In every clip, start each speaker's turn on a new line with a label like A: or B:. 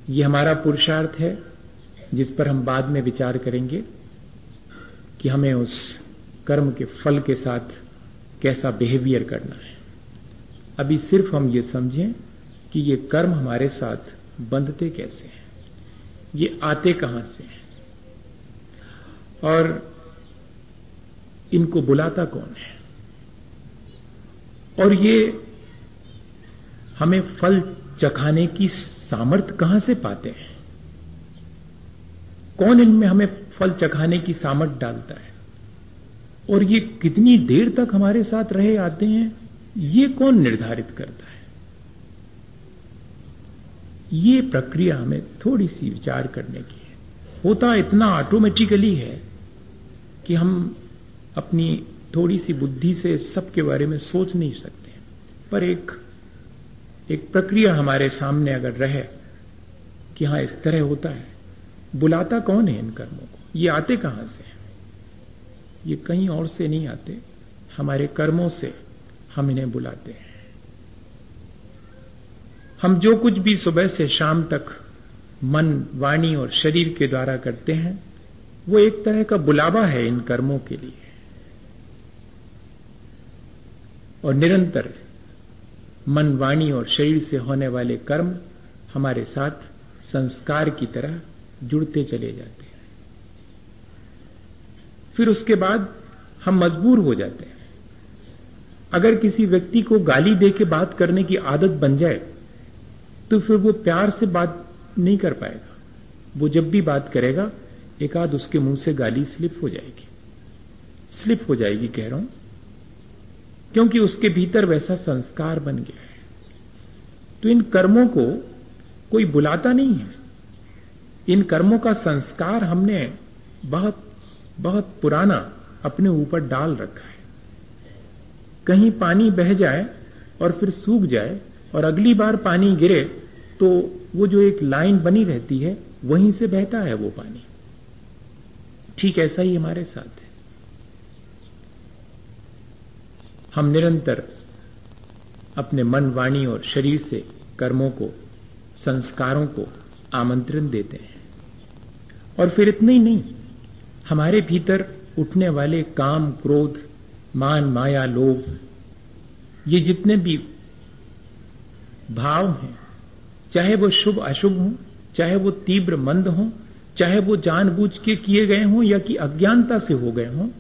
A: ये हमारा पुरुषार्थ है जिस पर हम बाद में विचार करेंगे कि हमें उस कर्म के फल के साथ कैसा बिहेवियर करना है। अभी सिर्फ हम ये समझें कि ये कर्म हमारे साथ बंधते कैसे हैं, ये आते कहां से हैं और इनको बुलाता कौन है, और ये हमें फल चखाने की सामर्थ्य कहां से पाते हैं, कौन इनमें हमें फल चखाने की सामर्थ्य डालता है, और ये कितनी देर तक हमारे साथ रहे आते हैं, ये कौन निर्धारित करता है। ये प्रक्रिया हमें थोड़ी सी विचार करने की है। होता इतना ऑटोमेटिकली है कि हम अपनी थोड़ी सी बुद्धि से सबके बारे में सोच नहीं सकते, पर एक प्रक्रिया हमारे सामने अगर रहे कि हां इस तरह होता है, बुलाता कौन है इन कर्मों को, ये आते कहां से हैं, ये कहीं और से नहीं आते, हमारे कर्मों से हम इन्हें बुलाते हैं। हम जो कुछ भी सुबह से शाम तक मन, वाणी और शरीर के द्वारा करते हैं वो एक तरह का बुलावा है इन कर्मों के लिए, और निरंतर मन, वाणी और शरीर से होने वाले कर्म हमारे साथ संस्कार की तरह जुड़ते चले जाते हैं। फिर उसके बाद हम मजबूर हो जाते हैं। अगर किसी व्यक्ति को गाली देके बात करने की आदत बन जाए तो फिर वो प्यार से बात नहीं कर पाएगा। वो जब भी बात करेगा एक आध उसके मुंह से गाली स्लिप हो जाएगी कह रहा हूं, क्योंकि उसके भीतर वैसा संस्कार बन गया है। तो इन कर्मों को कोई बुलाता नहीं है, इन कर्मों का संस्कार हमने बहुत बहुत पुराना अपने ऊपर डाल रखा है। कहीं पानी बह जाए और फिर सूख जाए और अगली बार पानी गिरे तो वो जो एक लाइन बनी रहती है वहीं से बहता है वो पानी। ठीक ऐसा ही हमारे साथ है। हम निरंतर अपने मन, वाणी और शरीर से कर्मों को, संस्कारों को आमंत्रण देते हैं, और फिर इतना ही नहीं, हमारे भीतर उठने वाले काम, क्रोध, मान, माया, लोभ, ये जितने भी भाव हैं, चाहे वो शुभ अशुभ हों, चाहे वो तीव्र मंद हों, चाहे वो जानबूझ के किए गए हों या कि अज्ञानता से हो गए हों,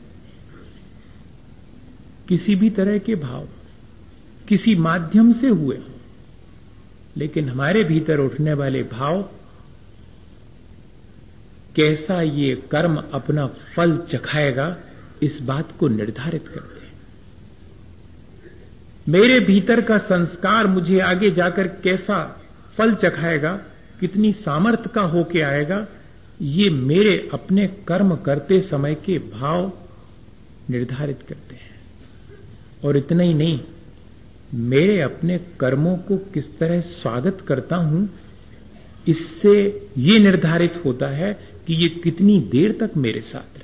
A: किसी भी तरह के भाव किसी माध्यम से हुए हों, लेकिन हमारे भीतर उठने वाले भाव कैसा ये कर्म अपना फल चखाएगा इस बात को निर्धारित करते हैं। मेरे भीतर का संस्कार मुझे आगे जाकर कैसा फल चखाएगा, कितनी सामर्थ्य का होके आएगा, ये मेरे अपने कर्म करते समय के भाव निर्धारित करते हैं। और इतना ही नहीं, मेरे अपने कर्मों को किस तरह स्वागत करता हूं, इससे ये निर्धारित होता है कि ये कितनी देर तक मेरे साथ रहेंगे।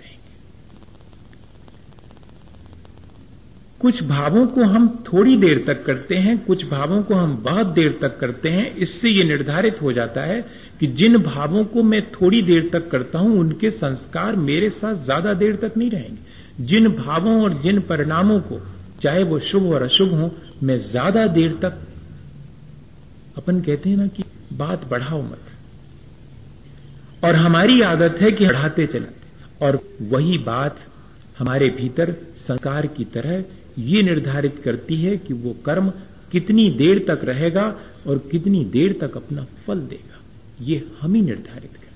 A: कुछ भावों को हम थोड़ी देर तक करते हैं, कुछ भावों को हम बहुत देर तक करते हैं। इससे ये निर्धारित हो जाता है कि जिन भावों को मैं थोड़ी देर तक करता हूं उनके संस्कार मेरे साथ ज्यादा देर तक नहीं रहेंगे। जिन भावों और जिन परिणामों को, चाहे वो शुभ और अशुभ हो, मैं ज्यादा देर तक, अपन कहते हैं ना कि बात बढ़ाओ मत, और हमारी आदत है कि बढ़ाते चलाते, और वही बात हमारे भीतर संस्कार की तरह ये निर्धारित करती है कि वो कर्म कितनी देर तक रहेगा और कितनी देर तक अपना फल देगा। ये हम ही निर्धारित करें।